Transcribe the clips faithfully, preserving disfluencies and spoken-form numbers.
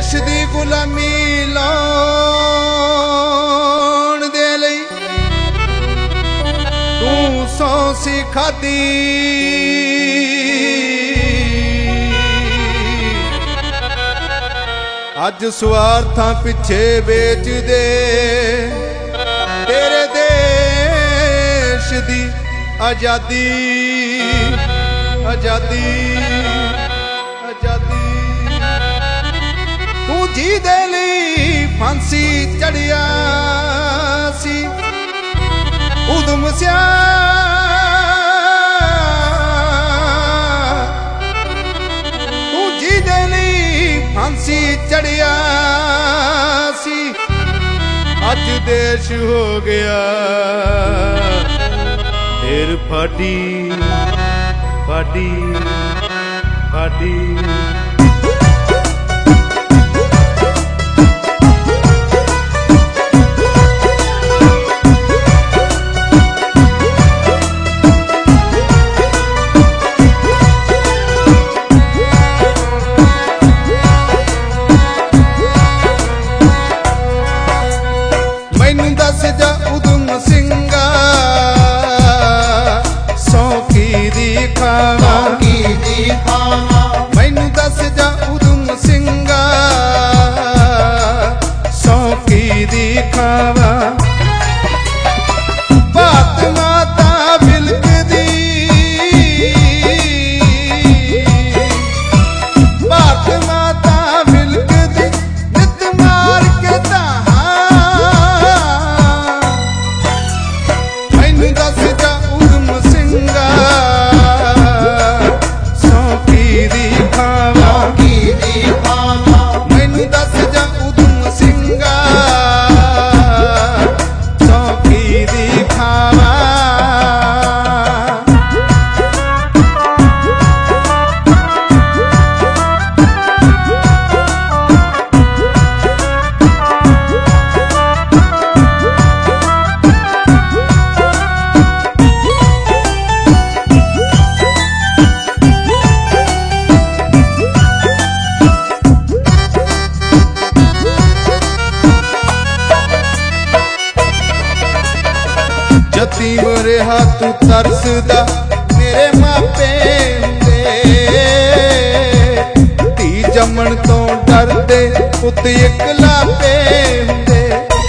देश दी गुलामी लाउण दे लई तू सौ सिखादी अज स्वार्थां पिछे बेच दे तेरे देश दी आजादी आजादी आजादी तू जी दे लई फांसी चढ़िया सी उदम सिया तू जी दे लई फांसी चढ़िया सी अज देश हो गया फिर फाटी फाटी फाटी मैनू दस जा उदम सिंगा सौखी दी खावा मैनू दस जा उदम सिंगा सौखी दी खावा बात माता बिलकदी बात माता बिलकदी नित मार के ताहा मैनू दस जा उदम सिंगा सौखी दी खावा मैनू दस जा उदम सिंगा सौखी दी खावा जतीम रहा तू तरसदा मेरे मापे हुंदे धी जमण तो डरदे पुत इकलापे हुंदे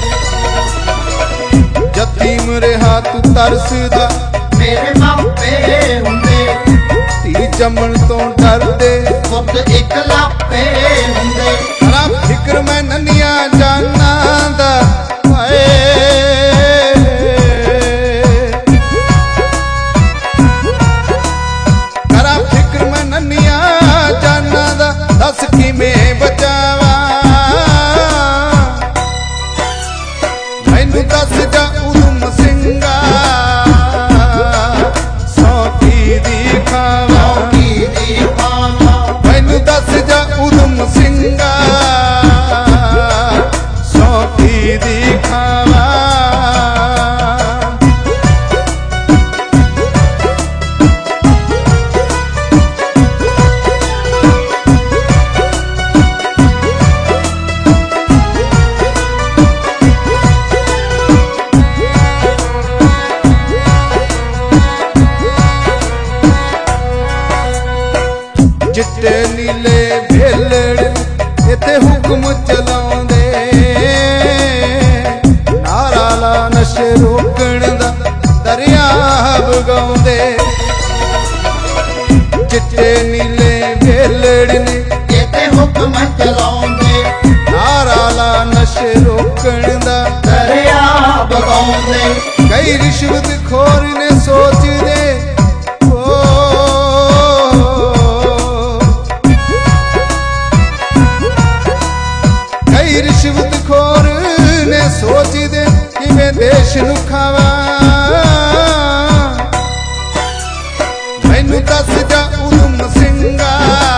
जतीम रहा तू तरसदा मेरे मापे हुंदे धी जमण तो डरदे पुत इकलापे हुंदे हरा फिक्र मैं ननिया जाना दा हाए दस की मैं बचावा मैनू दस जा उदम सिंगा सौखी दी खावा मैनू दस जा उदम सिंगा सौखी दी खावा चिट्टे नीले भेलड़ इत्थे हुक्म चलाउंदे नारा ला नशे रोकण दा दरिया बगाउंदे चिट्टे नीले भेलड़ ने इत्थे हुक्म चलाउंदे नारा ला नशे रोकण दा दरिया बगाउंदे कई रिश्वत खोर ने सोच दे रिश्वत खोर ने सोच दे कि मैं देश नू खावा मैनू दस जा उदम सिंगा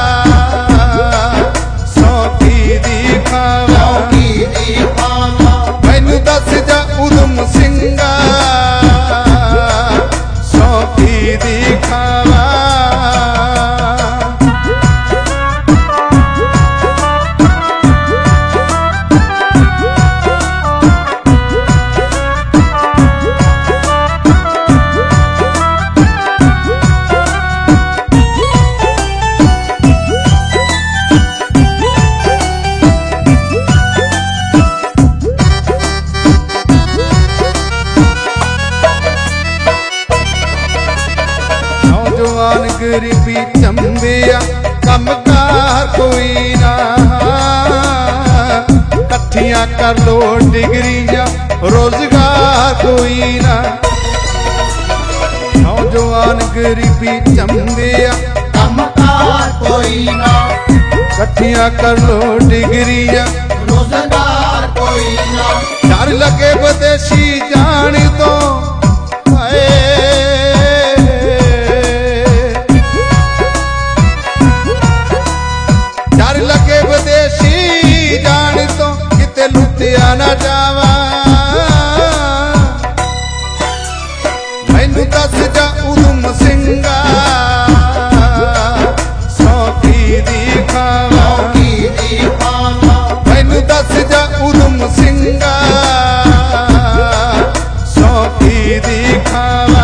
सौखी दी खावा मैनू दस जा उदम सिंगा कोई ना, कट्ठियां कर लो डिग्रियां रोजगार कोई ना। नौजवान गरीबी चंदिया कमकार कोई ना, कट्ठियां कर लो डिग्रियां रोजगार कोई ना। डर लगे विदेशी जान तो हाय, डर लगे विदेशी जान तो किते लुटिया ना जावा। मैनू दस जा उधम सिंगा सौखी दी खावा, सौखी दी खावा। मैनू दस जा उधम सिंगा सौखी दी खावा।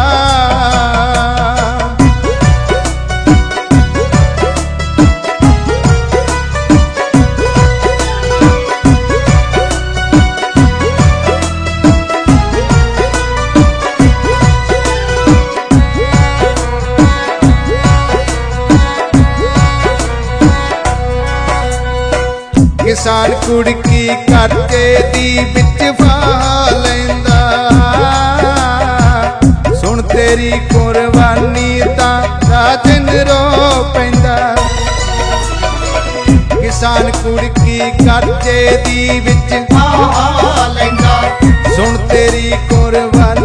किसान कुड़की करके दी बिच फाह लैंदा, सुन तेरी कुर्बानी ता राजन रो पैंदा। किसान कुड़की करके दी बिच फाह लैंदा, सुन तेरी कुर्बानी